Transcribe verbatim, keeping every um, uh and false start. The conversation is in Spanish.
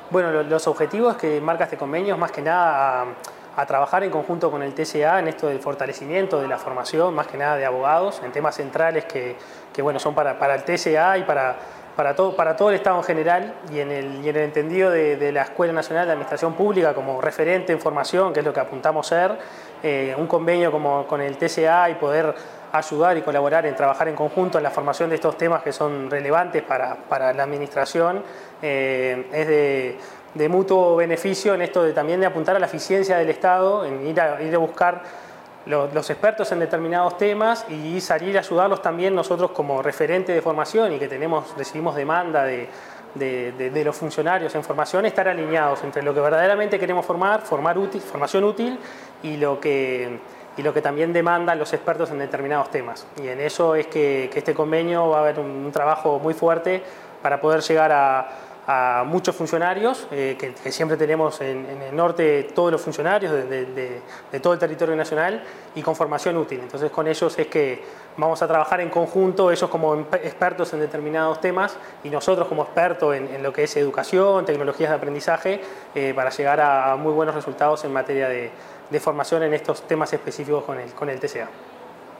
Bueno, lo- los objetivos que marca este convenio es más que nada a, a trabajar en conjunto con el T C A en esto del fortalecimiento de la formación, más que nada de abogados, en temas centrales que, que bueno, son para, para el T C A y para, para, todo, para todo el Estado en general, y en el, y en el entendido de, de la Escuela Nacional de Administración Pública como referente en formación, que es lo que apuntamos a ser, eh, un convenio como con el T C A y poder ayudar y colaborar en trabajar en conjunto en la formación de estos temas que son relevantes para, para la administración, eh, es de, de mutuo beneficio en esto de también de apuntar a la eficiencia del Estado, en ir a, ir a buscar los, los expertos en determinados temas y salir a ayudarlos también nosotros como referente de formación, y que tenemos, recibimos demanda de, de, de, de los funcionarios en formación, estar alineados entre lo que verdaderamente queremos formar, formar útil, formación útil, y lo que y lo que también demandan los expertos en determinados temas. Y en eso es que, que este convenio va a haber un, un trabajo muy fuerte para poder llegar a, a muchos funcionarios, eh, que, que siempre tenemos en, en el norte todos los funcionarios de, de, de, de todo el territorio nacional, y con formación útil. Entonces con ellos es que vamos a trabajar en conjunto, ellos como expertos en determinados temas y nosotros como expertos en, en lo que es educación, tecnologías de aprendizaje, eh, para llegar a, a muy buenos resultados en materia de, de formación en estos temas específicos con el, con el T C A.